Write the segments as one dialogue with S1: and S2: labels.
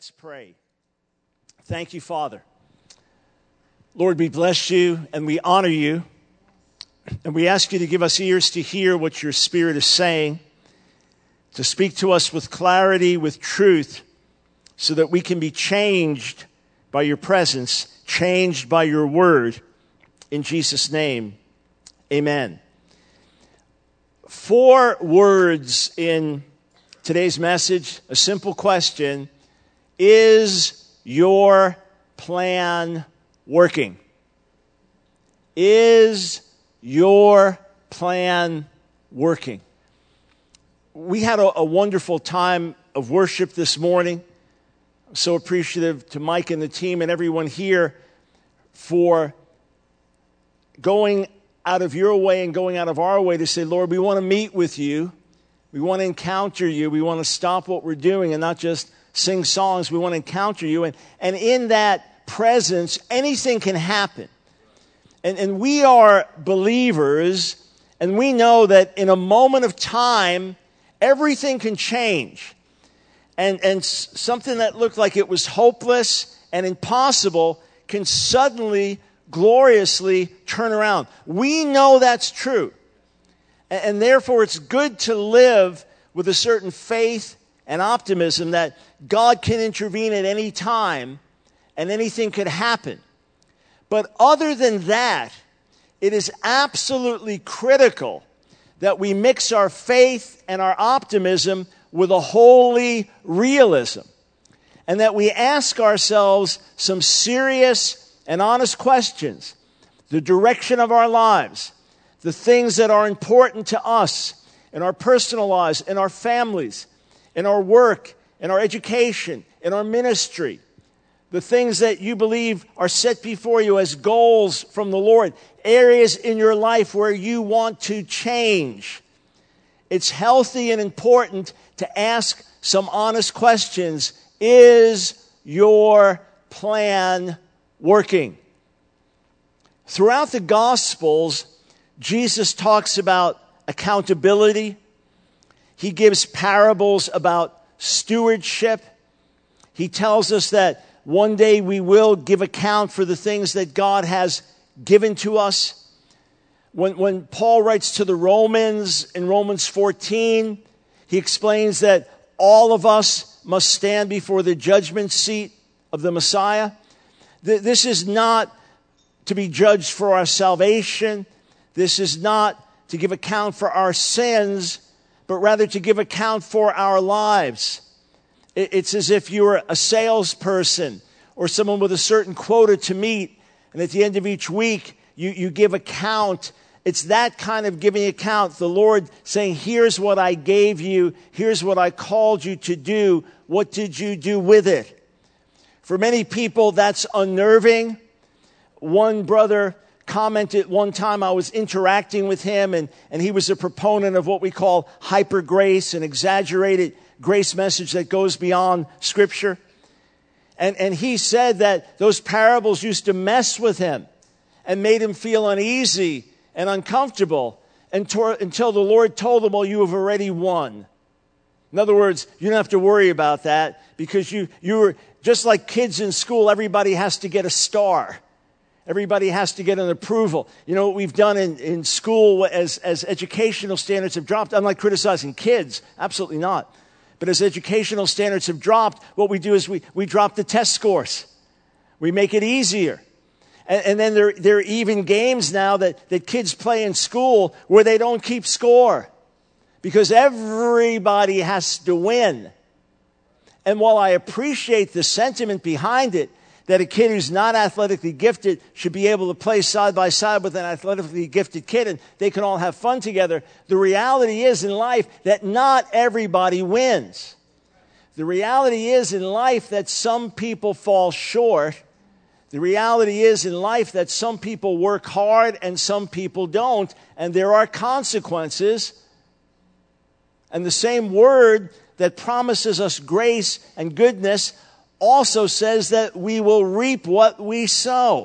S1: Let's pray. Thank you, Father. Lord, we bless you and we honor you. And we ask you to give us ears to hear what your Spirit is saying, to speak to us with clarity, with truth, so that we can be changed by your presence, changed by your word. In Jesus' name, amen. 4 words in today's message, a simple question: is your plan working? Is your plan working? We had a wonderful time of worship this morning. I'm so appreciative to Mike and the team and everyone here for going out of your way and going out of our way to say, Lord, we want to meet with you. We want to encounter you. We want to stop what we're doing and not just sing songs. We want to encounter you. And in that presence, anything can happen. And we are believers, and we know that in a moment of time, everything can change. And something that looked like it was hopeless and impossible can suddenly, gloriously turn around. We know that's true. And therefore, it's good to live with a certain faith and optimism that God can intervene at any time and anything could happen. But other than that, it is absolutely critical that we mix our faith and our optimism with a holy realism, and that we ask ourselves some serious and honest questions. The direction of our lives, the things that are important to us in our personal lives, in our families, in our work, in our education, in our ministry, the things that you believe are set before you as goals from the Lord, areas in your life where you want to change. It's healthy and important to ask some honest questions. Is your plan working? Throughout the Gospels, Jesus talks about accountability. He gives parables about stewardship. He tells us that one day we will give account for the things that God has given to us. When Paul writes to the Romans in Romans 14, he explains that all of us must stand before the judgment seat of the Messiah. This is not to be judged for our salvation. This is not to give account for our sins, but rather to give account for our lives. It's as if you were a salesperson or someone with a certain quota to meet, and at the end of each week, you give account. It's that kind of giving account. The Lord saying, here's what I gave you. Here's what I called you to do. What did you do with it? For many people, that's unnerving. One brother commented one time, I was interacting with him, and he was a proponent of what we call hyper grace, an exaggerated grace message that goes beyond Scripture. And he said that those parables used to mess with him and made him feel uneasy and uncomfortable until the Lord told him, well, you have already won. In other words, you don't have to worry about that because you were just like kids in school. Everybody has to get a star. Everybody has to get an approval. You know what we've done in school as educational standards have dropped? I'm not criticizing kids. Absolutely not. But as educational standards have dropped, what we do is we drop the test scores. We make it easier. And then there are even games now that kids play in school where they don't keep score because everybody has to win. And while I appreciate the sentiment behind it, that a kid who's not athletically gifted should be able to play side by side with an athletically gifted kid and they can all have fun together, the reality is in life that not everybody wins. The reality is in life that some people fall short. The reality is in life that some people work hard and some people don't, and there are consequences. And the same word that promises us grace and goodness also says that we will reap what we sow.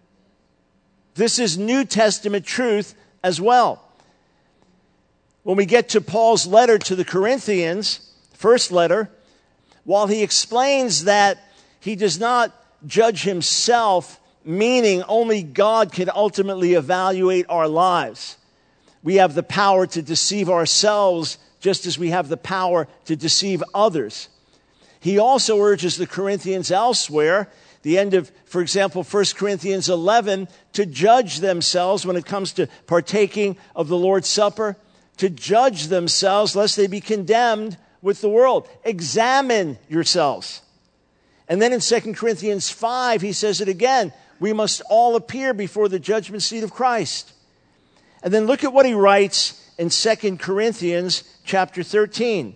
S1: This is New Testament truth as well. When we get to Paul's letter to the Corinthians, first letter, while he explains that he does not judge himself, meaning only God can ultimately evaluate our lives. We have the power to deceive ourselves just as we have the power to deceive others. He also urges the Corinthians elsewhere, the end of, for example, 1 Corinthians 11, to judge themselves when it comes to partaking of the Lord's Supper, to judge themselves lest they be condemned with the world. Examine yourselves. And then in 2 Corinthians 5, he says it again, we must all appear before the judgment seat of Christ. And then look at what he writes in 2 Corinthians chapter 13.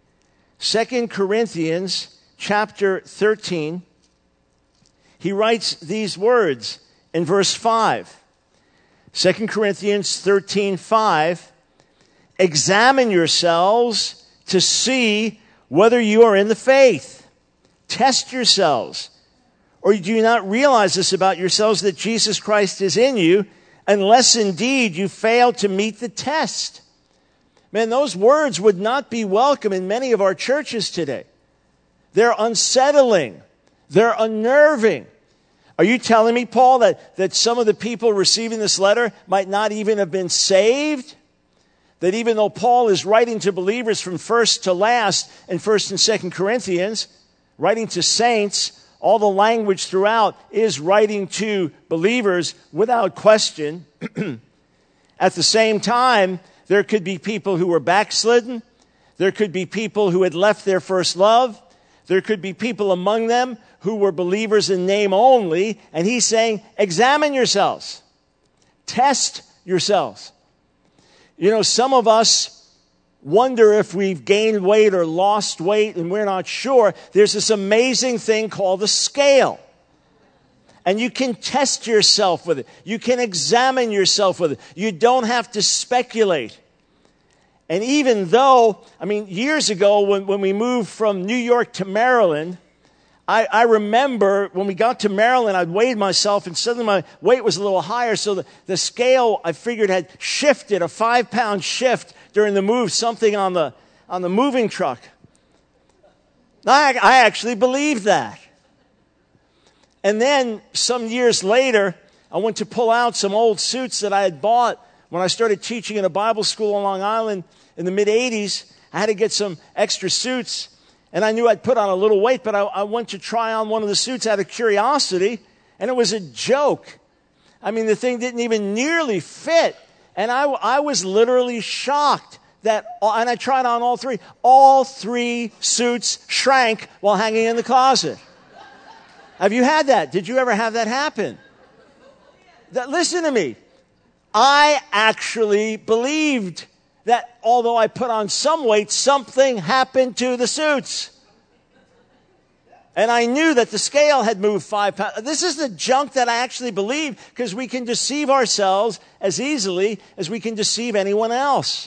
S1: 2 Corinthians chapter 13, he writes these words in verse 5. 2 Corinthians 13:5, examine yourselves to see whether you are in the faith. Test yourselves. Or do you not realize this about yourselves, that Jesus Christ is in you, unless indeed you fail to meet the test? Man, those words would not be welcome in many of our churches today. They're unsettling. They're unnerving. Are you telling me, Paul, that some of the people receiving this letter might not even have been saved? That even though Paul is writing to believers from first to last in 1st and 2nd Corinthians, writing to saints, all the language throughout is writing to believers without question. At the same time, there could be people who were backslidden. There could be people who had left their first love. There could be people among them who were believers in name only. And he's saying, examine yourselves. Test yourselves. You know, some of us wonder if we've gained weight or lost weight, and we're not sure. There's this amazing thing called a scale. And you can test yourself with it. You can examine yourself with it. You don't have to speculate. And even though, years ago when we moved from New York to Maryland, I remember when we got to Maryland, I'd weighed myself and suddenly my weight was a little higher. So the scale, I figured, had shifted, a 5-pound shift during the move, something on the moving truck. I actually believed that. And then some years later, I went to pull out some old suits that I had bought when I started teaching in a Bible school on Long Island in the mid-'80s. I had to get some extra suits, and I knew I'd put on a little weight, but I went to try on one of the suits out of curiosity, and it was a joke. The thing didn't even nearly fit, and I was literally shocked and I tried on all three. All three suits shrank while hanging in the closet. Have you had that? Did you ever have that happen? Listen to me. I actually believed that although I put on some weight, something happened to the suits. And I knew that the scale had moved 5 pounds. This is the junk that I actually believe, because we can deceive ourselves as easily as we can deceive anyone else.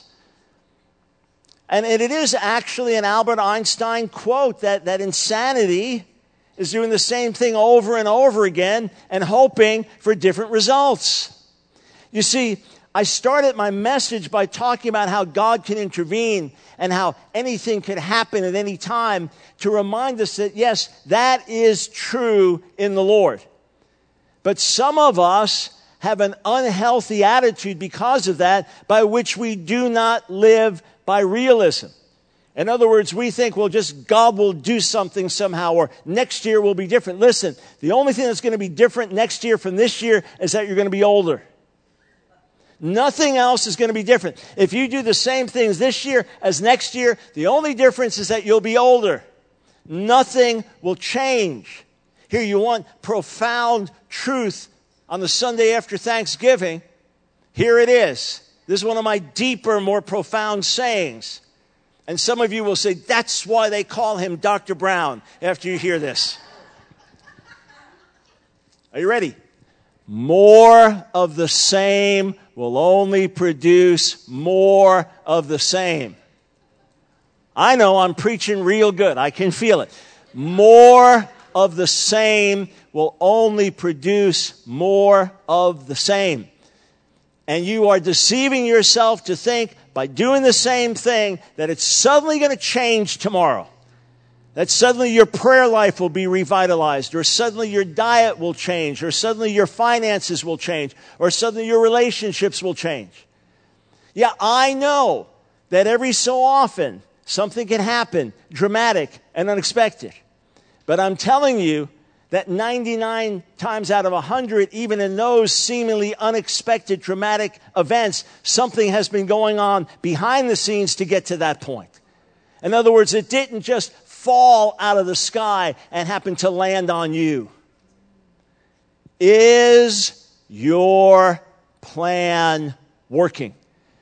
S1: And it is actually an Albert Einstein quote that insanity is doing the same thing over and over again and hoping for different results. You see, I started my message by talking about how God can intervene and how anything can happen at any time, to remind us that, yes, that is true in the Lord. But some of us have an unhealthy attitude because of that, by which we do not live by realism. In other words, we think, well, just God will do something somehow, or next year will be different. Listen, the only thing that's going to be different next year from this year is that you're going to be older. Nothing else is going to be different. If you do the same things this year as next year, the only difference is that you'll be older. Nothing will change. Here, you want profound truth on the Sunday after Thanksgiving. Here it is. This is one of my deeper, more profound sayings. And some of you will say, that's why they call him Dr. Brown, after you hear this. Are you ready? More of the same will only produce more of the same. I know I'm preaching real good. I can feel it. More of the same will only produce more of the same. And you are deceiving yourself to think by doing the same thing that it's suddenly going to change tomorrow. That suddenly your prayer life will be revitalized, or suddenly your diet will change, or suddenly your finances will change, or suddenly your relationships will change. Yeah, I know that every so often something can happen, dramatic and unexpected. But I'm telling you that 99 times out of 100, even in those seemingly unexpected dramatic events, something has been going on behind the scenes to get to that point. In other words, it didn't just fall out of the sky and happen to land on you. Is your plan working?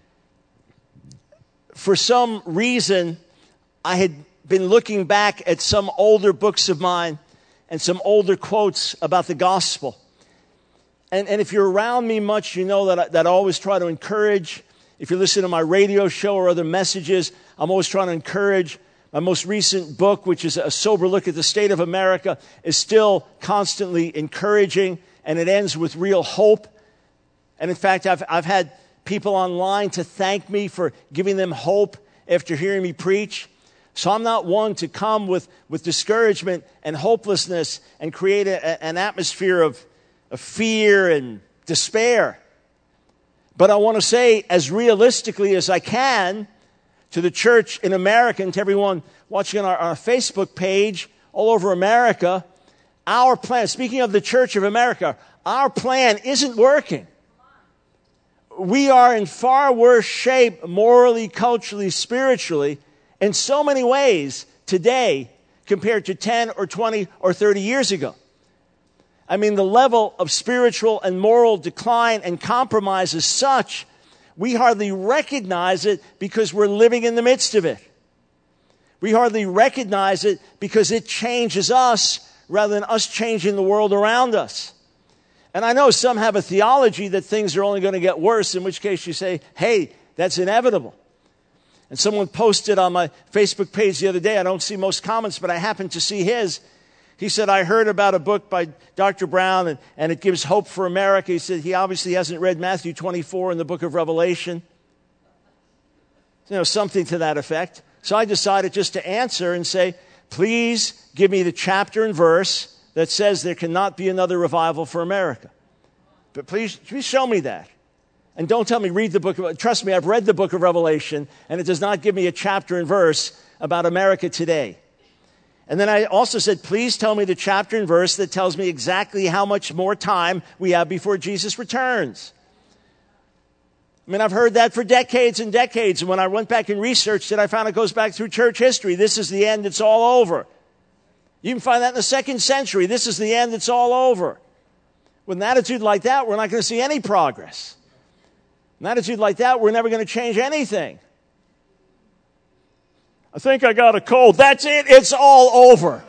S1: For some reason, I had been looking back at some older books of mine and some older quotes about the gospel. And if you're around me much, you know that I always try to encourage. If you listen to my radio show or other messages, I'm always trying to encourage. My most recent book, which is a sober look at the state of America, is still constantly encouraging, and it ends with real hope. And in fact, I've had people online to thank me for giving them hope after hearing me preach. So I'm not one to come with discouragement and hopelessness and create an atmosphere of fear and despair. But I want to say, as realistically as I can, to the church in America and to everyone watching on our Facebook page all over America, our plan, speaking of the Church of America, our plan isn't working. We are in far worse shape morally, culturally, spiritually, in so many ways today compared to 10 or 20 or 30 years ago. I mean, the level of spiritual and moral decline and compromise is such, we hardly recognize it because we're living in the midst of it. We hardly recognize it because it changes us rather than us changing the world around us. And I know some have a theology that things are only going to get worse, in which case you say, hey, that's inevitable. And someone posted on my Facebook page the other day, I don't see most comments, but I happened to see his. He said, I heard about a book by Dr. Brown, and it gives hope for America. He said he obviously hasn't read Matthew 24 in the book of Revelation. You know, something to that effect. So I decided just to answer and say, please give me the chapter and verse that says there cannot be another revival for America. But please show me that. And don't tell me read the book of, trust me, I've read the book of Revelation, and it does not give me a chapter and verse about America today. And then I also said, please tell me the chapter and verse that tells me exactly how much more time we have before Jesus returns. I mean, I've heard that for decades and decades. And when I went back and researched it, I found it goes back through church history. This is the end. It's all over. You can find that in the 2nd century. This is the end. It's all over. With an attitude like that, we're not going to see any progress. An attitude like that, we're never going to change anything. I think I got a cold. That's it. It's all over.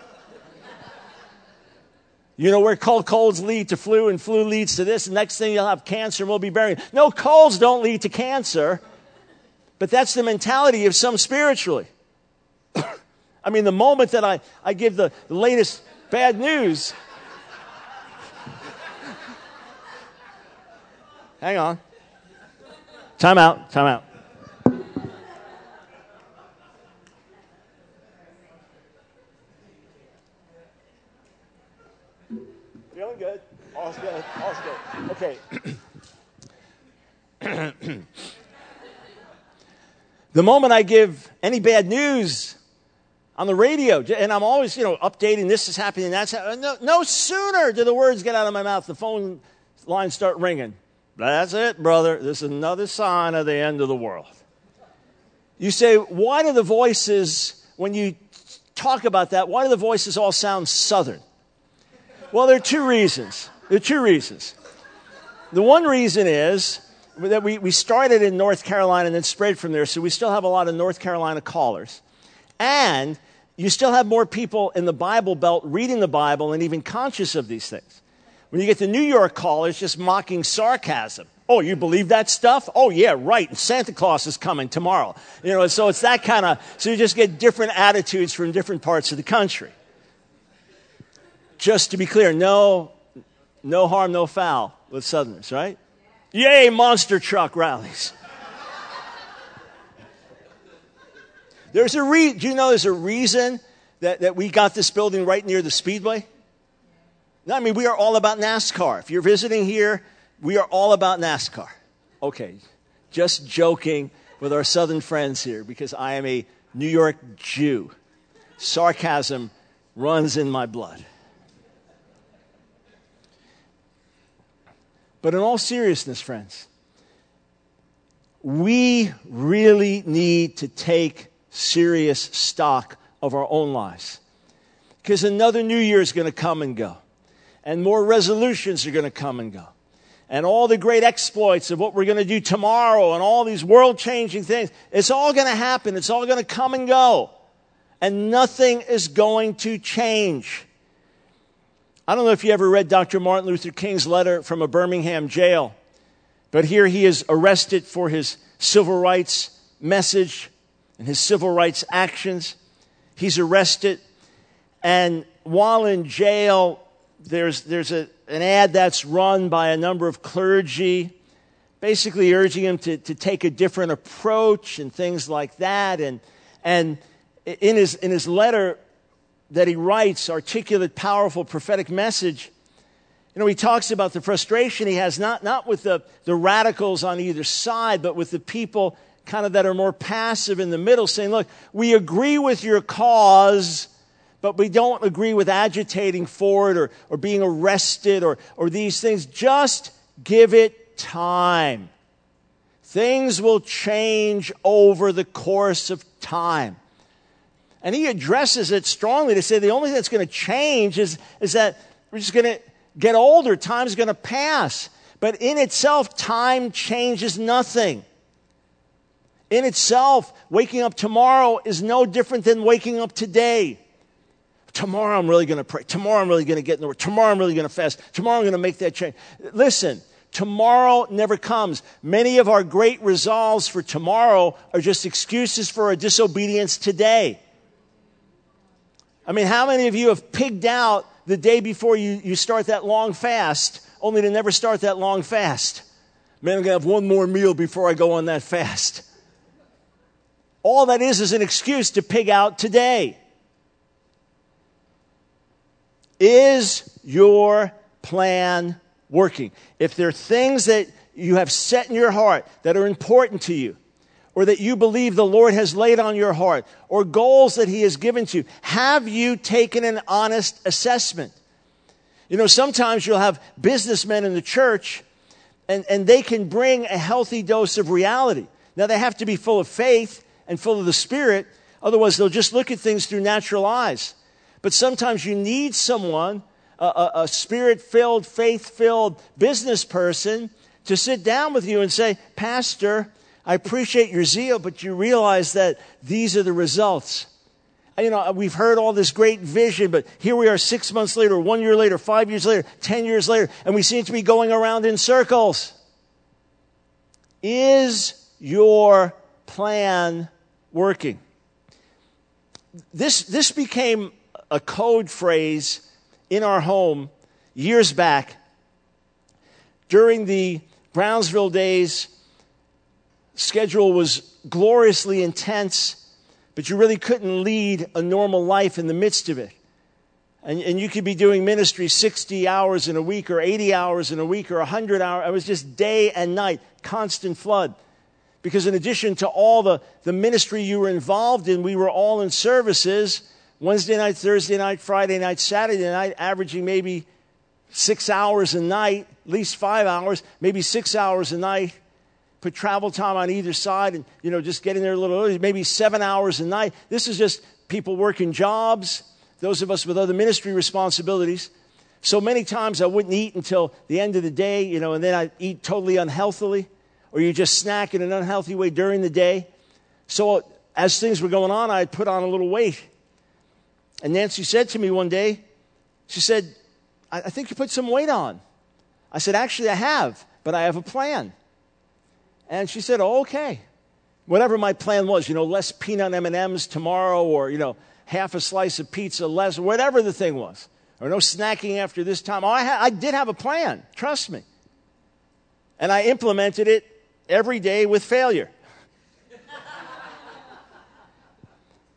S1: You know where colds lead to flu, and flu leads to this. Next thing you'll have cancer and we'll be buried. No, colds don't lead to cancer. But that's the mentality of some spiritually. I mean, the moment that I give the latest bad news. Hang on. Time out. Feeling good. All's good. Okay. The moment I give any bad news on the radio, and I'm always, updating, this is happening, that's happening. No sooner do the words get out of my mouth, the phone lines start ringing. That's it, brother. This is another sign of the end of the world. You say, why do the voices, when you talk about that, why do the voices all sound Southern? Well, there are two reasons. The one reason is that we started in North Carolina and then spread from there, so we still have a lot of North Carolina callers. And you still have more people in the Bible Belt reading the Bible and even conscious of these things. When you get the New York callers just mocking sarcasm. Oh, you believe that stuff? Oh, yeah, right. And Santa Claus is coming tomorrow. So it's that kind of, so you just get different attitudes from different parts of the country. Just to be clear, no harm, no foul with Southerners, right? Yay, monster truck rallies. Do you know there's a reason that we got this building right near the Speedway? No, I mean, we are all about NASCAR. If you're visiting here, we are all about NASCAR. Okay, just joking with our southern friends here because I am a New York Jew. Sarcasm runs in my blood. But in all seriousness, friends, we really need to take serious stock of our own lives. Because another new year is going to come and go. And more resolutions are going to come and go. And all the great exploits of what we're going to do tomorrow and all these world-changing things, it's all going to happen. It's all going to come and go. And nothing is going to change. I don't know if you ever read Dr. Martin Luther King's letter from a Birmingham jail. But here he is arrested for his civil rights message and his civil rights actions. He's arrested. And while in jail, there's an ad that's run by a number of clergy, basically urging him to take a different approach and things like that. And in his letter that he writes, articulate, powerful, prophetic message, he talks about the frustration he has, not with the radicals on either side, but with the people kind of that are more passive in the middle, saying, look, we agree with your cause, but we don't agree with agitating for it or being arrested or these things. Just give it time. Things will change over the course of time. And he addresses it strongly to say the only thing that's going to change is that we're just going to get older. Time's going to pass. But in itself, time changes nothing. In itself, waking up tomorrow is no different than waking up today. Tomorrow I'm really going to pray. Tomorrow I'm really going to get in the Word. Tomorrow I'm really going to fast. Tomorrow I'm going to make that change. Listen, tomorrow never comes. Many of our great resolves for tomorrow are just excuses for our disobedience today. I mean, how many of you have pigged out the day before you start that long fast, only to never start that long fast? Man, I'm going to have one more meal before I go on that fast. All that is an excuse to pig out today. Is your plan working? If there are things that you have set in your heart that are important to you, or that you believe the Lord has laid on your heart, or goals that He has given to you, have you taken an honest assessment? Sometimes you'll have businessmen in the church, and they can bring a healthy dose of reality. Now, they have to be full of faith and full of the Spirit. Otherwise, they'll just look at things through natural eyes. But sometimes you need someone, a Spirit-filled, faith-filled business person, to sit down with you and say, Pastor, I appreciate your zeal, but you realize that these are the results. We've heard all this great vision, but here we are 6 months later, 1 year later, 5 years later, 10 years later, and we seem to be going around in circles. Is your plan working? This became a code phrase in our home years back. During the Brownsville days, schedule was gloriously intense, but you really couldn't lead a normal life in the midst of it. And you could be doing ministry 60 hours in a week or 80 hours in a week or 100 hours. It was just day and night, constant flood. Because in addition to all the ministry you were involved in, we were all in services, Wednesday night, Thursday night, Friday night, Saturday night, averaging maybe 6 hours a night, at least 5 hours, maybe 6 hours a night. Put travel time on either side and, just getting there a little early, maybe 7 hours a night. This is just people working jobs, those of us with other ministry responsibilities. So many times I wouldn't eat until the end of the day, and then I'd eat totally unhealthily, or you just snack in an unhealthy way during the day. So as things were going on, I'd put on a little weight. And Nancy said to me one day, she said, I think you put some weight on. I said, actually, I have, but I have a plan. And she said, oh, okay. Whatever my plan was, less peanut M&Ms tomorrow or, half a slice of pizza less, whatever the thing was. Or no snacking after this time. I did have a plan, trust me. And I implemented it every day with failure.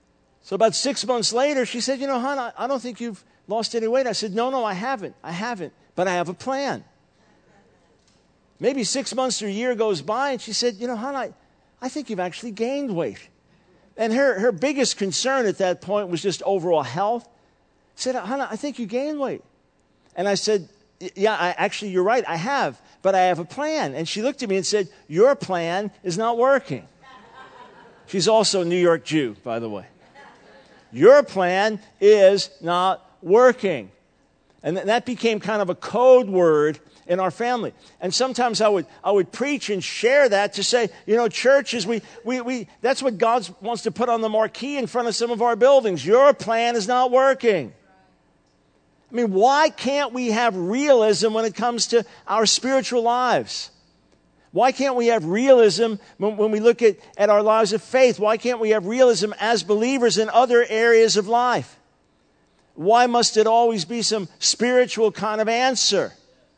S1: So about 6 months later, she said, hon, I don't think you've lost any weight. I said, no, I haven't, but I have a plan. Maybe 6 months or a year goes by, and she said, hon, I think you've actually gained weight. And her biggest concern at that point was just overall health. I said, hon, I think you gained weight. And I said, yeah, actually, you're right, I have, but I have a plan. And she looked at me and said, your plan is not working. She's also a New York Jew, by the way. Your plan is not working. And that became kind of a code word in our family. And sometimes I would preach and share that to say, churches, that's what God wants to put on the marquee in front of some of our buildings. Your plan is not working. I mean, why can't we have realism when it comes to our spiritual lives? Why can't we have realism when we look at our lives of faith? Why can't we have realism as believers in other areas of life? Why must it always be some spiritual kind of answer?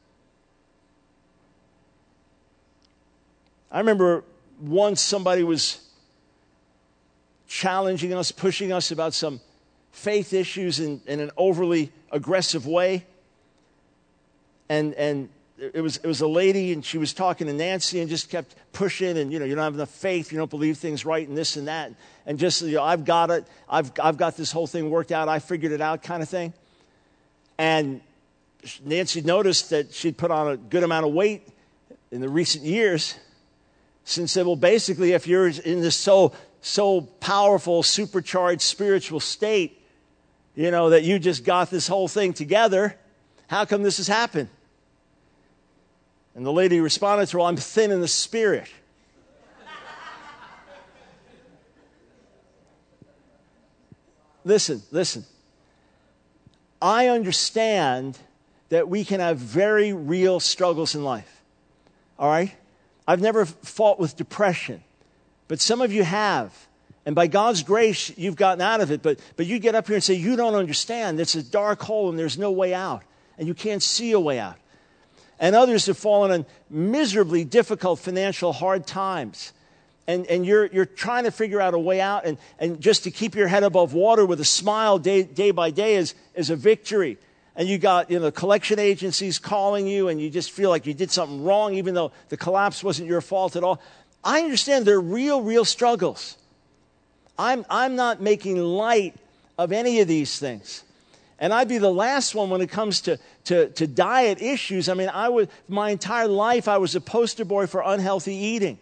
S1: I remember once somebody was challenging us, pushing us about some faith issues in an overly aggressive way. And it was a lady, and she was talking to Nancy and just kept pushing, and you don't have enough faith, you don't believe things right, and this and that, and just I've got it, I've got this whole thing worked out, I figured it out, kind of thing. And Nancy noticed that she'd put on a good amount of weight in the recent years. Since said, well, basically, if you're in this so powerful, supercharged spiritual state, that you just got this whole thing together, how come this has happened? And the lady responded to her, well, I'm thin in the spirit. Listen. I understand that we can have very real struggles in life. All right? I've never fought with depression, but some of you have. And by God's grace, you've gotten out of it. But you get up here and say, you don't understand. It's a dark hole and there's no way out. And you can't see a way out. And others have fallen on miserably difficult financial hard times. And you're trying to figure out a way out. And just to keep your head above water with a smile day by day is a victory. And you got collection agencies calling you, and you just feel like you did something wrong, even though the collapse wasn't your fault at all. I understand they're real struggles. I'm not making light of any of these things. And I'd be the last one when it comes to diet issues. I mean, my entire life I was a poster boy for unhealthy eating.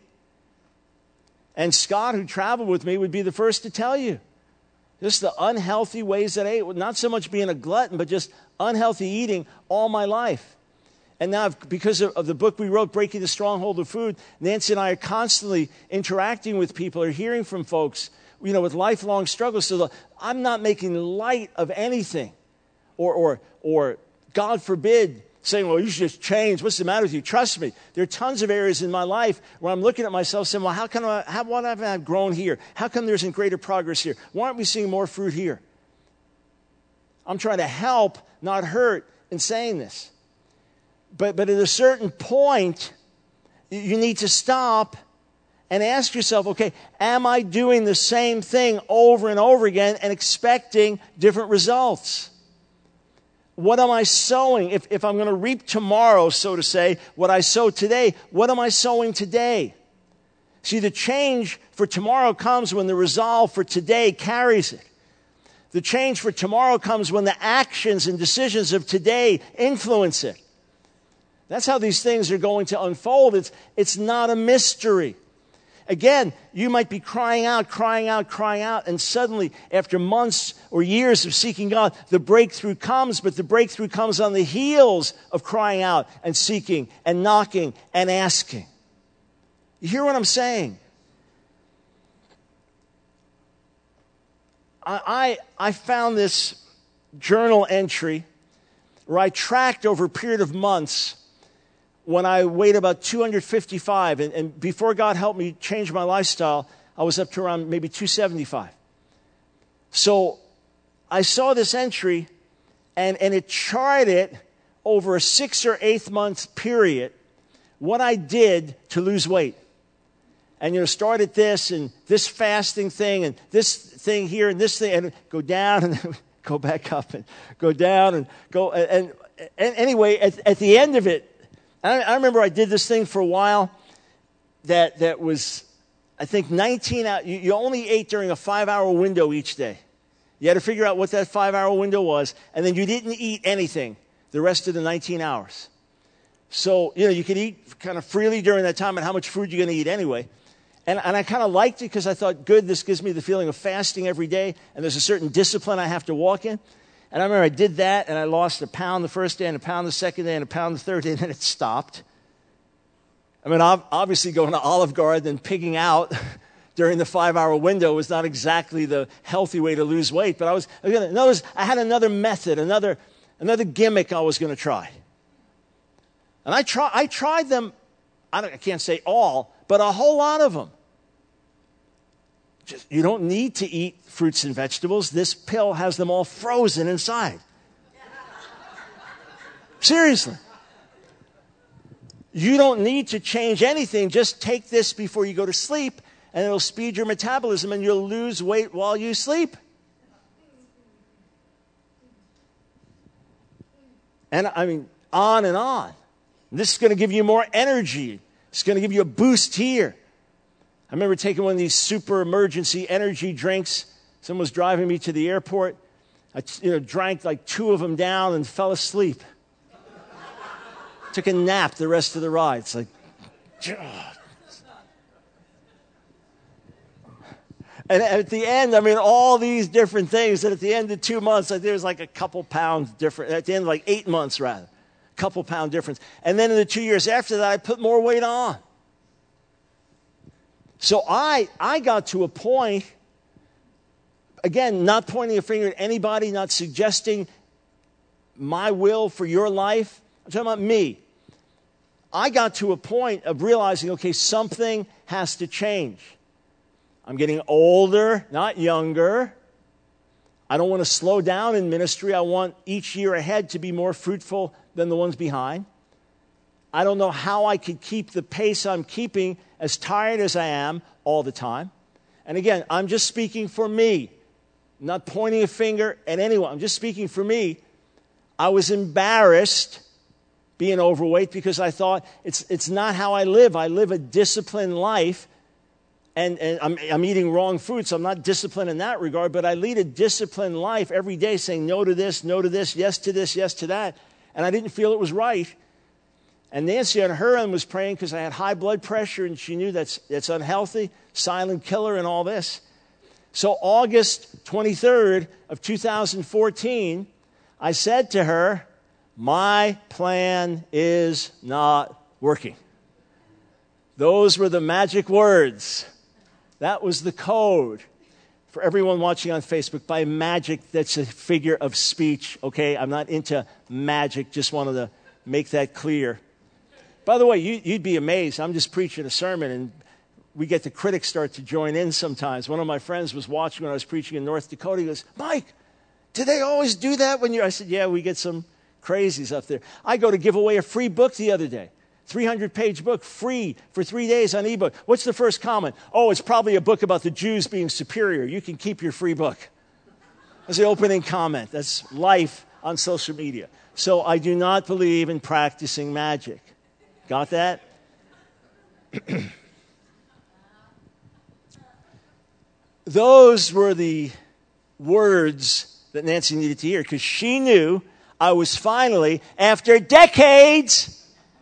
S1: And Scott, who traveled with me, would be the first to tell you. Just the unhealthy ways that I ate. Not so much being a glutton, but just unhealthy eating all my life. And now, because of the book we wrote, Breaking the Stronghold of Food, Nancy and I are constantly interacting with people or hearing from folks, with lifelong struggles. So I'm not making light of anything. Or God forbid, saying, well, you should just change. What's the matter with you? Trust me. There are tons of areas in my life where I'm looking at myself saying, well, why haven't I grown here? How come there isn't greater progress here? Why aren't we seeing more fruit here? I'm trying to help, not hurt, in saying this. But at a certain point, you need to stop and ask yourself, okay, am I doing the same thing over and over again and expecting different results? What am I sowing? If I'm going to reap tomorrow, so to say, what I sow today, what am I sowing today? See, the change for tomorrow comes when the resolve for today carries it. The change for tomorrow comes when the actions and decisions of today influence it. That's how these things are going to unfold. It's not a mystery. Again, you might be crying out, and suddenly, after months or years of seeking God, the breakthrough comes, but the breakthrough comes on the heels of crying out and seeking and knocking and asking. You hear what I'm saying? I found this journal entry where I tracked over a period of months when I weighed about 255, and before God helped me change my lifestyle, I was up to around maybe 275. So I saw this entry, and it charted over a 6 or 8 month period what I did to lose weight. and start at this and this fasting thing and this thing here and this thing, and go down and then go back up and go down and go. And anyway, at the end of it, I remember I did this thing for a while that was, I think, 19 hours. You only ate during a 5-hour window each day. You had to figure out what that 5-hour window was, and then you didn't eat anything the rest of the 19 hours. So, you could eat kind of freely during that time, and how much food you're going to eat anyway. And I kind of liked it because I thought, good, this gives me the feeling of fasting every day, and there's a certain discipline I have to walk in. And I remember I did that, and I lost a pound the first day, and a pound the second day, and a pound the third day, and then it stopped. I mean, obviously going to Olive Garden and pigging out during the 5-hour window was not exactly the healthy way to lose weight, but I was going to notice I had another method, another gimmick I was going to try. And I tried them, I can't say all, but a whole lot of them. You don't need to eat fruits and vegetables. This pill has them all frozen inside. Seriously. You don't need to change anything. Just take this before you go to sleep, and it'll speed your metabolism, and you'll lose weight while you sleep. And I mean, on and on. This is going to give you more energy. It's going to give you a boost here. I remember taking one of these super emergency energy drinks. Someone was driving me to the airport. I drank like 2 of them down and fell asleep. Took a nap the rest of the ride. It's like, and at the end, I mean, all these different things. And at the end of 2 months, there was like a couple pounds different. At the end of like 8 months, rather, a couple pound difference. And then in the 2 years after that, I put more weight on. So I got to a point, again, not pointing a finger at anybody, not suggesting my will for your life. I'm talking about me. I got to a point of realizing, okay, something has to change. I'm getting older, not younger. I don't want to slow down in ministry. I want each year ahead to be more fruitful than the ones behind. I don't know how I could keep the pace I'm keeping, as tired as I am, all the time. And again, I'm just speaking for me. I'm not pointing a finger at anyone. I'm just speaking for me. I was embarrassed being overweight because I thought it's not how I live. I live a disciplined life, and I'm eating wrong food, so I'm not disciplined in that regard, but I lead a disciplined life every day saying no to this, yes to this, yes to that, and I didn't feel it was right. And Nancy on her end was praying because I had high blood pressure, and she knew that's unhealthy, silent killer and all this. So August 23rd of 2014, I said to her, my plan is not working. Those were the magic words. That was the code. For everyone watching on Facebook, by magic, that's a figure of speech, okay? I'm not into magic, just wanted to make that clear. By the way, you'd be amazed. I'm just preaching a sermon, and we get the critics start to join in sometimes. One of my friends was watching when I was preaching in North Dakota. He goes, Mike, do they always do that when you're... I said, yeah, we get some crazies up there. I go to give away a free book the other day. 300-page book, free for 3 days on ebook. What's the first comment? Oh, it's probably a book about the Jews being superior. You can keep your free book. That's the opening comment. That's life on social media. So I do not believe in practicing magic. Got that? Those were the words that Nancy needed to hear because she knew I was finally, after decades,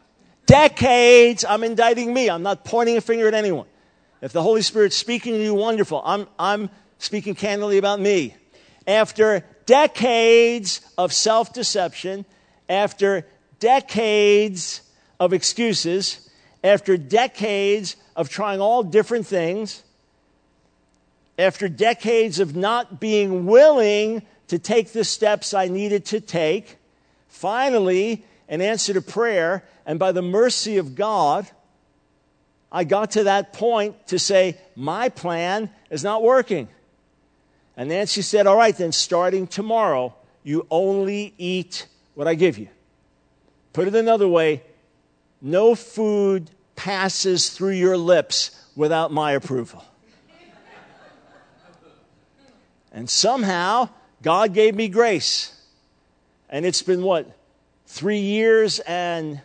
S1: I'm indicting me. I'm not pointing a finger at anyone. If the Holy Spirit's speaking to you, wonderful. I'm speaking candidly about me. After decades of self-deception, after decades of excuses, after decades of trying all different things, after decades of not being willing to take the steps I needed to take, finally, in answer to prayer, and by the mercy of God, I got to that point to say, my plan is not working. And Nancy said, all right, then starting tomorrow, you only eat what I give you. Put it another way, no food passes through your lips without my approval. And somehow, God gave me grace. And it's been 3 years and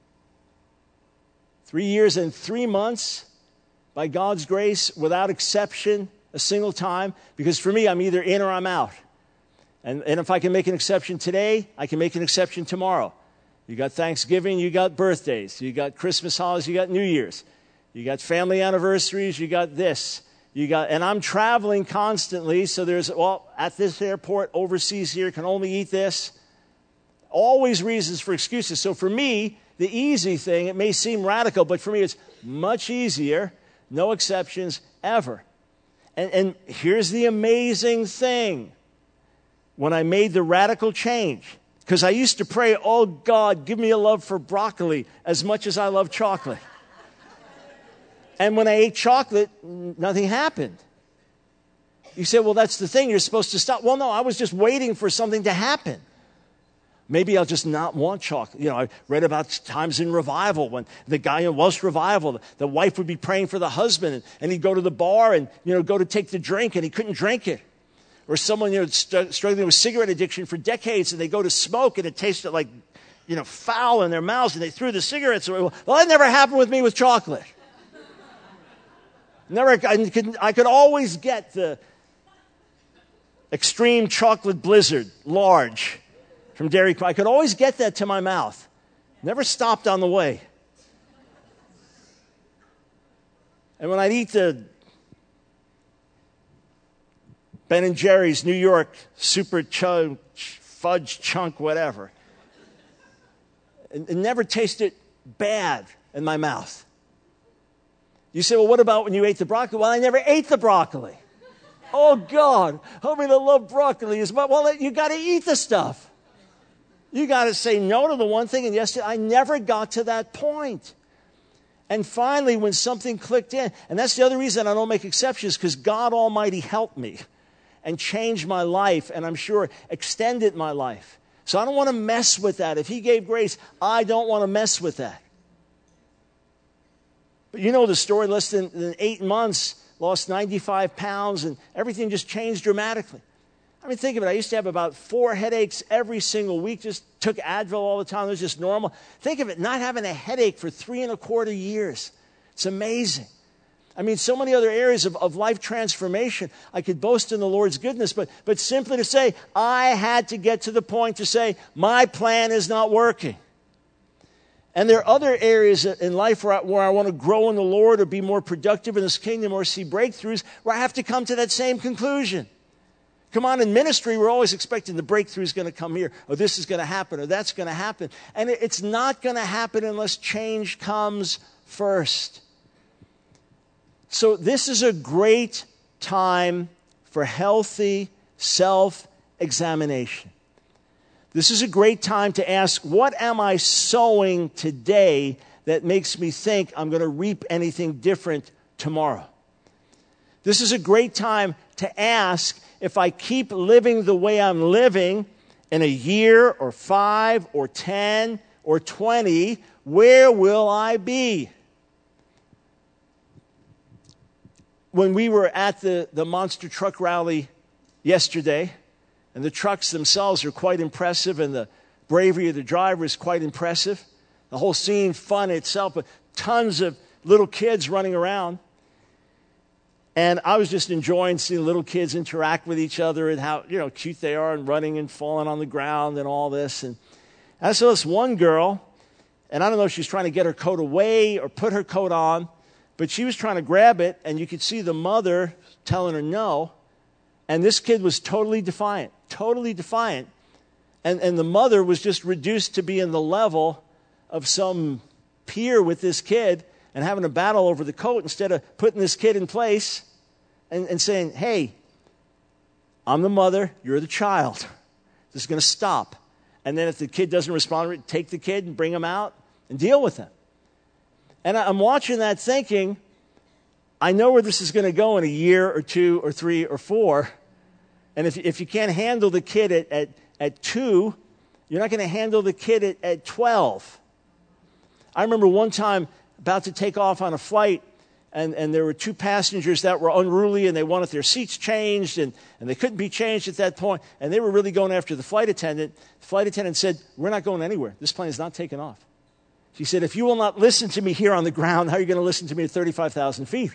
S1: 3 months by God's grace, without exception, a single time. Because for me, I'm either in or I'm out. And if I can make an exception today, I can make an exception tomorrow. You got Thanksgiving, you got birthdays, you got Christmas holidays, you got New Year's, you got family anniversaries, you got this, and I'm traveling constantly, so there's, at this airport, overseas here, can only eat this. Always reasons for excuses. So for me, the easy thing, it may seem radical, but for me it's much easier, no exceptions ever. And here's the amazing thing. When I made the radical change, because I used to pray, oh God, give me a love for broccoli as much as I love chocolate. And when I ate chocolate, nothing happened. You say, well, that's the thing, you're supposed to stop. Well, no, I was just waiting for something to happen. Maybe I'll just not want chocolate. I read about times in revival when the guy in Welsh revival, the wife would be praying for the husband, and he'd go to the bar and, go to take the drink, and he couldn't drink it. Or someone, struggling with cigarette addiction for decades, and they go to smoke, and it tasted like, foul in their mouths, and they threw the cigarettes away. Well, that never happened with me with chocolate. I could always get the extreme chocolate blizzard, large, from Dairy Queen. I could always get that to my mouth. Never stopped on the way. And when I'd eat the Ben & Jerry's New York Super Fudge Chunk, whatever, it never tasted bad in my mouth. You say, well, what about when you ate the broccoli? Well, I never ate the broccoli. Oh, God, help me to love broccoli as much. Well, you got to eat the stuff. You got to say no to the one thing and yes to. I never got to that point. And finally, when something clicked in, and that's the other reason I don't make exceptions, because God Almighty helped me and changed my life, and I'm sure extended my life. So I don't want to mess with that. If He gave grace, I don't want to mess with that. But you know the story, less than 8 months, lost 95 pounds, and everything just changed dramatically. I mean, think of it. I used to have about 4 headaches every single week, just took Advil all the time. It was just normal. Think of it, not having a headache for 3.25 years. It's amazing. I mean, so many other areas of life transformation. I could boast in the Lord's goodness, but simply to say, I had to get to the point to say, my plan is not working. And there are other areas in life where I want to grow in the Lord or be more productive in His kingdom or see breakthroughs where I have to come to that same conclusion. Come on, in ministry, we're always expecting the breakthrough is going to come here, or this is going to happen, or that's going to happen. And it's not going to happen unless change comes first. So this is a great time for healthy self-examination. This is a great time to ask, what am I sowing today that makes me think I'm going to reap anything different tomorrow? This is a great time to ask, if I keep living the way I'm living in a year or 5 or 10 or 20, where will I be? When we were at the Monster Truck Rally yesterday, and the trucks themselves are quite impressive, and the bravery of the driver is quite impressive. The whole scene, fun itself, but tons of little kids running around. And I was just enjoying seeing little kids interact with each other and how, cute they are and running and falling on the ground and all this. And I saw this one girl, and I don't know if she's trying to get her coat away or put her coat on, but she was trying to grab it, and you could see the mother telling her no. And this kid was totally defiant. And the mother was just reduced to being the level of some peer with this kid and having a battle over the coat instead of putting this kid in place and saying, hey, I'm the mother, you're the child. This is going to stop. And then if the kid doesn't respond, take the kid and bring him out and deal with him. And I'm watching that thinking, I know where this is going to go in a year or 2 or 3 or 4. And if you can't handle the kid at 2, you're not going to handle the kid at 12. I remember one time about to take off on a flight, and there were two passengers that were unruly, and they wanted their seats changed, and they couldn't be changed at that point, and they were really going after the flight attendant. The flight attendant said, "We're not going anywhere. This plane is not taking off." She said, "If you will not listen to me here on the ground, how are you going to listen to me at 35,000 feet?"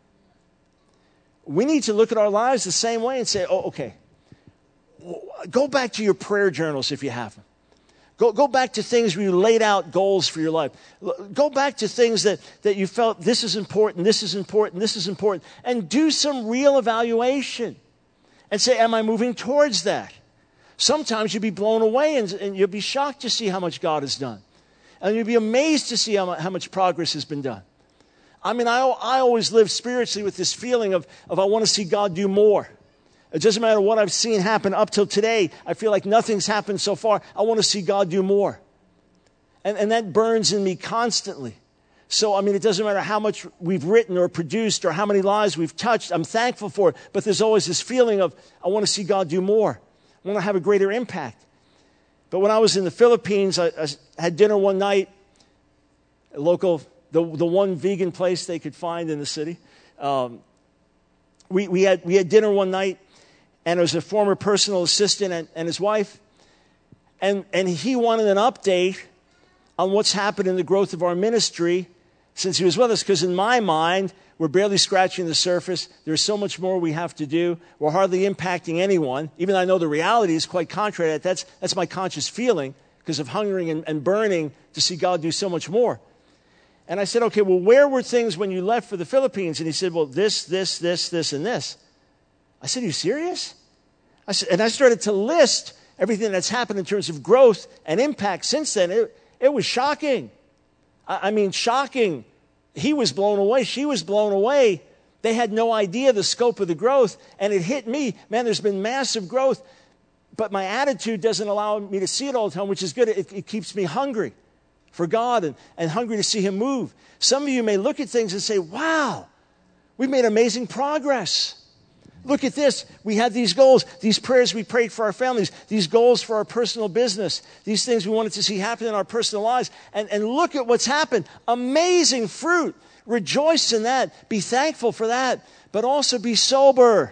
S1: We need to look at our lives the same way and say, "Oh, okay, go back to your prayer journals if you have them. Go back to things where you laid out goals for your life. Go back to things that you felt, this is important, this is important, this is important, and do some real evaluation and say, am I moving towards that?" Sometimes you'll be blown away and you'll be shocked to see how much God has done. And you'll be amazed to see how much progress has been done. I mean, I always live spiritually with this feeling of I want to see God do more. It doesn't matter what I've seen happen up till today. I feel like nothing's happened so far. I want to see God do more. And that burns in me constantly. So, I mean, it doesn't matter how much we've written or produced or how many lives we've touched. I'm thankful for it. But there's always this feeling of, I want to see God do more. I want to have a greater impact. But when I was in the Philippines, I had dinner one night, a local, the one vegan place they could find in the city. We had dinner one night, and it was a former personal assistant and his wife. And he wanted an update on what's happened in the growth of our ministry since he was with us. Because in my mind, we're barely scratching the surface. There's so much more we have to do. We're hardly impacting anyone. Even though I know the reality is quite contrary to that. That's my conscious feeling because of hungering and burning to see God do so much more. And I said, okay, well, where were things when you left for the Philippines? And he said, well, this, and this. I said, are you serious? I started to list everything that's happened in terms of growth and impact since then. It was shocking. I mean, shocking. He was blown away. She was blown away. They had no idea the scope of the growth. And it hit me. Man, there's been massive growth. But my attitude doesn't allow me to see it all the time, which is good. It keeps me hungry for God and hungry to see Him move. Some of you may look at things and say, wow, we've made amazing progress. Look at this. We had these goals, these prayers we prayed for our families, these goals for our personal business, these things we wanted to see happen in our personal lives. And look at what's happened. Amazing fruit. Rejoice in that. Be thankful for that. But also be sober.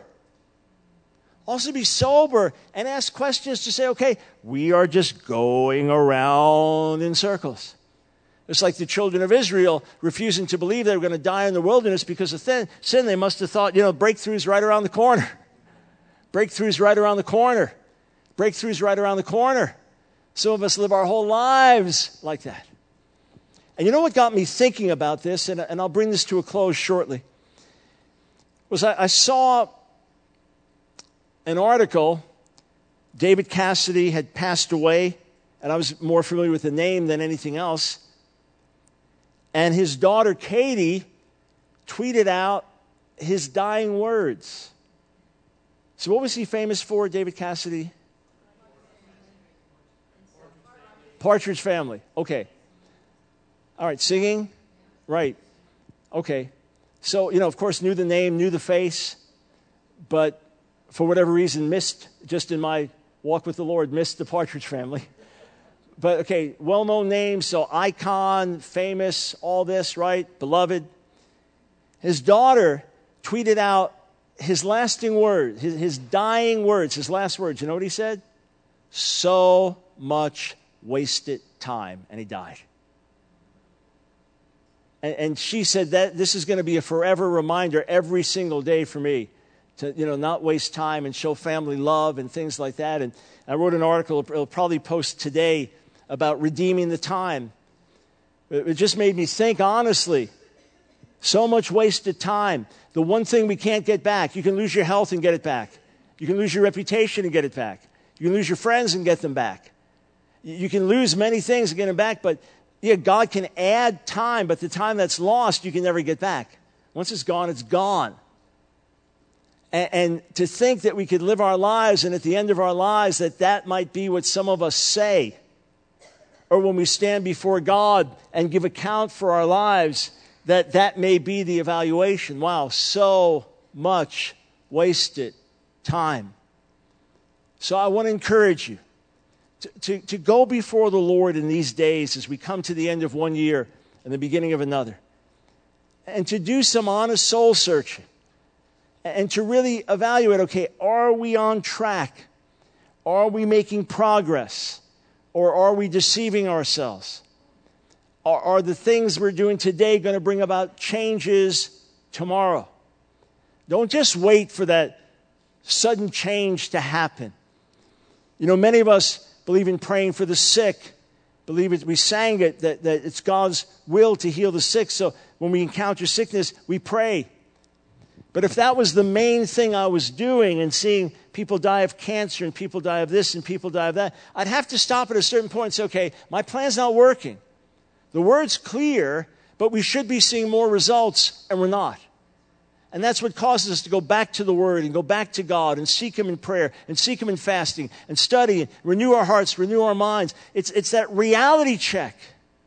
S1: Also be sober and ask questions to say, okay, we are just going around in circles. It's like the children of Israel refusing to believe they were going to die in the wilderness because of sin. They must have thought, breakthrough's right around the corner. Breakthrough's right around the corner. Breakthrough's right around the corner. Some of us live our whole lives like that. And you know what got me thinking about this, and I'll bring this to a close shortly, was I saw an article. David Cassidy had passed away, and I was more familiar with the name than anything else. And his daughter, Katie, tweeted out his dying words. So what was he famous for, David Cassidy? Partridge Family. Okay. All right, singing? Right. Okay. So, of course, knew the name, knew the face, but for whatever reason missed, just in my walk with the Lord, missed the Partridge Family. But, okay, well-known names, so icon, famous, all this, right? Beloved. His daughter tweeted out his lasting words, his dying words, his last words. You know what he said? So much wasted time. And he died. And she said that this is going to be a forever reminder every single day for me to, not waste time and show family love and things like that. And I wrote an article, it'll probably post today, about redeeming the time. It just made me think, honestly, so much wasted time. The one thing we can't get back, you can lose your health and get it back. You can lose your reputation and get it back. You can lose your friends and get them back. You can lose many things and get them back, but God can add time, but the time that's lost, you can never get back. Once it's gone, it's gone. And to think that we could live our lives, and at the end of our lives, that might be what some of us say, or when we stand before God and give account for our lives, that may be the evaluation. Wow, so much wasted time. So I want to encourage you to go before the Lord in these days as we come to the end of one year and the beginning of another. and to do some honest soul searching and to really evaluate, okay, are we on track? Are we making progress? Or are we deceiving ourselves? Are the things we're doing today going to bring about changes tomorrow? Don't just wait for that sudden change to happen. You know, many of us believe in praying for the sick. We sang it, that it's God's will to heal the sick. So when we encounter sickness, we pray. But if that was the main thing I was doing and seeing people die of cancer and people die of this and people die of that, I'd have to stop at a certain point and say, okay, my plan's not working. The word's clear, but we should be seeing more results, and we're not. And that's what causes us to go back to the Word and go back to God and seek Him in prayer and seek Him in fasting and study and renew our hearts, renew our minds. It's that reality check.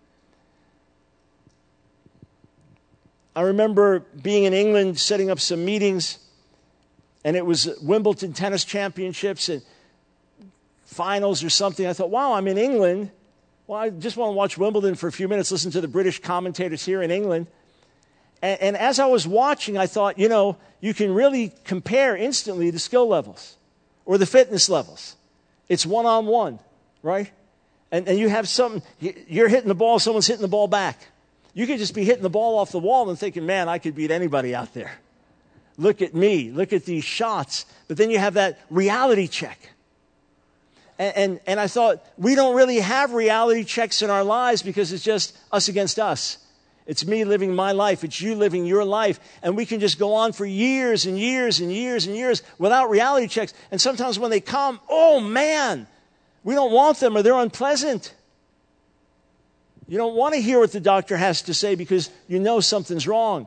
S1: I remember being in England, setting up some meetings, and it was Wimbledon Tennis Championships and finals or something. I thought, wow, I'm in England. Well, I just want to watch Wimbledon for a few minutes, listen to the British commentators here in England. And as I was watching, I thought, you know, you can really compare instantly the skill levels or the fitness levels. It's one-on-one, right? And you have something, you're hitting the ball, someone's hitting the ball back. You could just be hitting the ball off the wall and thinking, man, I could beat anybody out there. Look at me, look at these shots. But then you have that reality check. And I thought, we don't really have reality checks in our lives because it's just us against us. It's me living my life. It's you living your life. And we can just go on for years and years and years and years without reality checks. And sometimes when they come, oh man, we don't want them or they're unpleasant. You don't want to hear what the doctor has to say because you know something's wrong.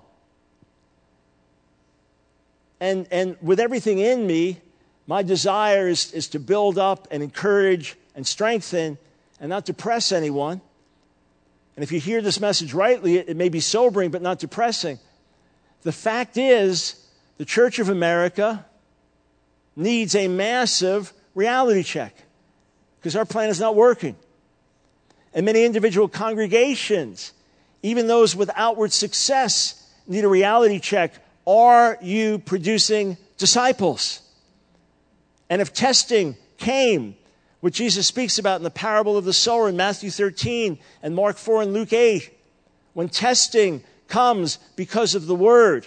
S1: And with everything in me, my desire is to build up and encourage and strengthen and not depress anyone. And if you hear this message rightly, it may be sobering but not depressing. The fact is, the Church of America needs a massive reality check because our plan is not working. And many individual congregations, even those with outward success, need a reality check. Are you producing disciples? And if testing came, what Jesus speaks about in the parable of the sower in Matthew 13 and Mark 4 and Luke 8, when testing comes because of the word,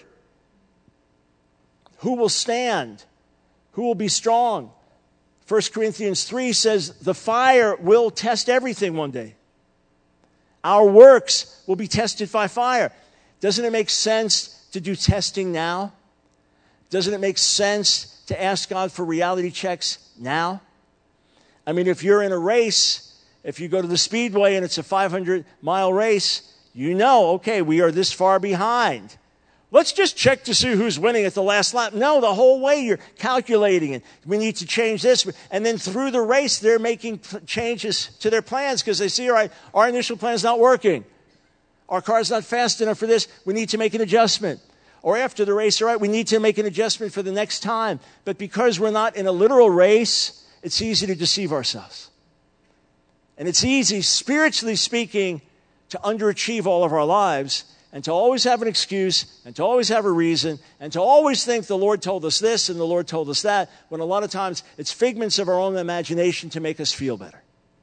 S1: who will stand? Who will be strong? 1 Corinthians 3 says the fire will test everything one day. Our works will be tested by fire. Doesn't it make sense to do testing now? Doesn't it make sense to ask God for reality checks now? I mean, if you're in a race, if you go to the Speedway and it's a 500-mile race, you know, okay, we are this far behind. Let's just check to see who's winning at the last lap. No, the whole way you're calculating it. We need to change this. And then through the race, they're making changes to their plans because they see, all right, our initial plan's not working. Our car's not fast enough for this. We need to make an adjustment. Or after the race, all right, we need to make an adjustment for the next time. But because we're not in a literal race, it's easy to deceive ourselves. And it's easy, spiritually speaking, to underachieve all of our lives and to always have an excuse and to always have a reason and to always think the Lord told us this and the Lord told us that, when a lot of times it's figments of our own imagination to make us feel better.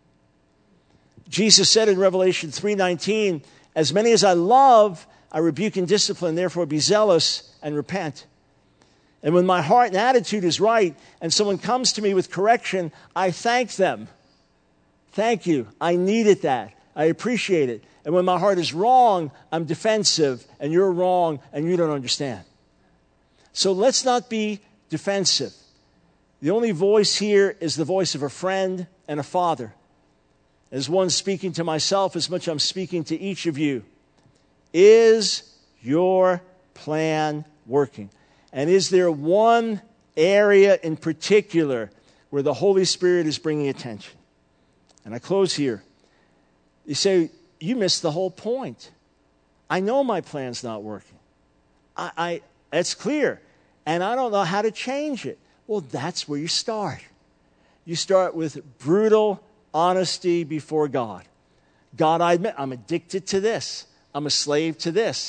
S1: Jesus said in Revelation 3:19, as many as I love, I rebuke and discipline, therefore be zealous and repent. And when my heart and attitude is right and someone comes to me with correction, I thank them. Thank you. I needed that. I appreciate it. And when my heart is wrong, I'm defensive and you're wrong and you don't understand. So let's not be defensive. The only voice here is the voice of a friend and a father. As one speaking to myself, as much I'm speaking to each of you. Is your plan working? And is there one area in particular where the Holy Spirit is bringing attention? And I close here. You say, you missed the whole point. I know my plan's not working. It's clear. And I don't know how to change it. Well, that's where you start. You start with brutal honesty before God. God, I admit I'm addicted to this. I'm a slave to this.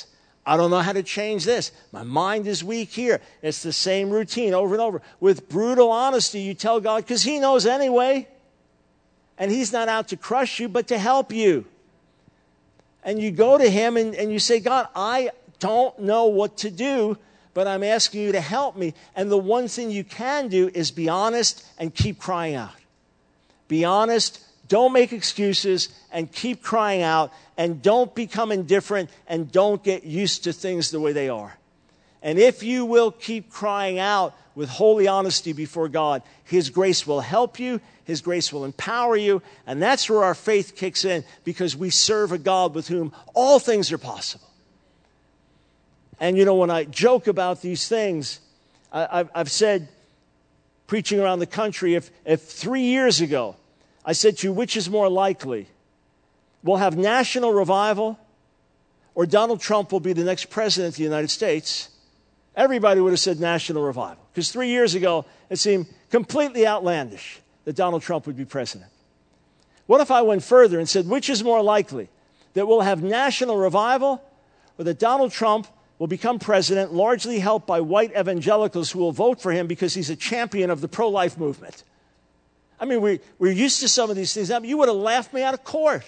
S1: I don't know how to change this. My mind is weak here. It's the same routine over and over. With brutal honesty, you tell God, because he knows anyway. And he's not out to crush you, but to help you. And you go to him and you say, God, I don't know what to do, but I'm asking you to help me. And the one thing you can do is be honest and keep crying out. Be honest, don't make excuses, and keep crying out. And don't become indifferent, and don't get used to things the way they are. And if you will keep crying out with holy honesty before God, his grace will help you, his grace will empower you, and that's where our faith kicks in, because we serve a God with whom all things are possible. And you know, when I joke about these things, I've said, preaching around the country, if 3 years ago I said to you, which is more likely? We'll have national revival, or Donald Trump will be the next president of the United States, everybody would have said national revival. Because 3 years ago, it seemed completely outlandish that Donald Trump would be president. What if I went further and said, which is more likely? That we'll have national revival, or that Donald Trump will become president, largely helped by white evangelicals who will vote for him because he's a champion of the pro-life movement? I mean, we're used to some of these things. I mean, you would have laughed me out of court.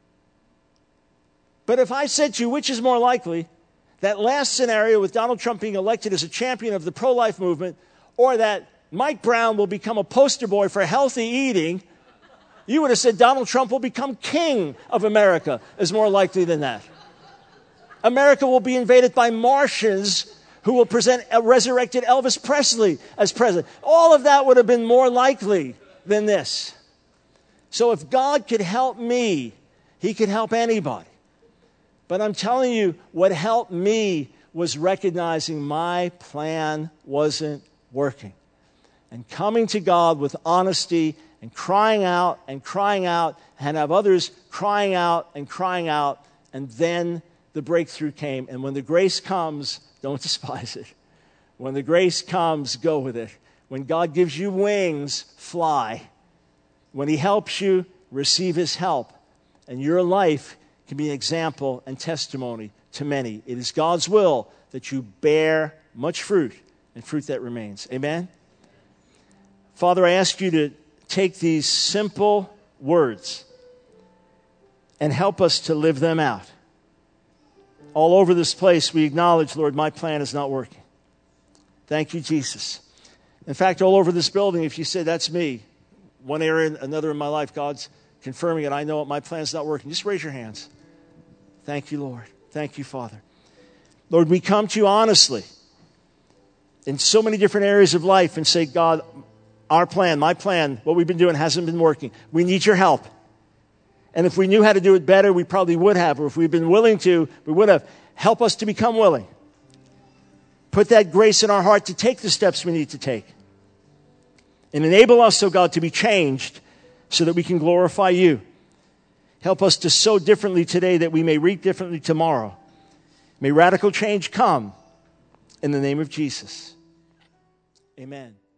S1: But if I said to you, which is more likely, that last scenario with Donald Trump being elected as a champion of the pro-life movement, or that Mike Brown will become a poster boy for healthy eating, you would have said Donald Trump will become king of America is more likely than that. America will be invaded by Martians who will present a resurrected Elvis Presley as president. All of that would have been more likely than this. So if God could help me, he could help anybody. But I'm telling you, what helped me was recognizing my plan wasn't working. And coming to God with honesty and crying out and have others crying out. And then the breakthrough came. And when the grace comes, don't despise it. When the grace comes, go with it. When God gives you wings, fly. When he helps you, receive his help. And your life can be an example and testimony to many. It is God's will that you bear much fruit, and fruit that remains. Amen? Father, I ask you to take these simple words and help us to live them out. All over this place, we acknowledge, Lord, my plan is not working. Thank you, Jesus. In fact, all over this building, if you say, that's me, one area, another in my life, God's confirming it, I know my plan's not working, just raise your hands. Thank you, Lord. Thank you, Father. Lord, we come to you honestly in so many different areas of life and say, God, our plan, my plan, what we've been doing hasn't been working. We need your help. And if we knew how to do it better, we probably would have. Or if we'd been willing to, we would have. Help us to become willing. Put that grace in our heart to take the steps we need to take. And enable us, oh God, to be changed so that we can glorify you. Help us to sow differently today that we may reap differently tomorrow. May radical change come in the name of Jesus. Amen.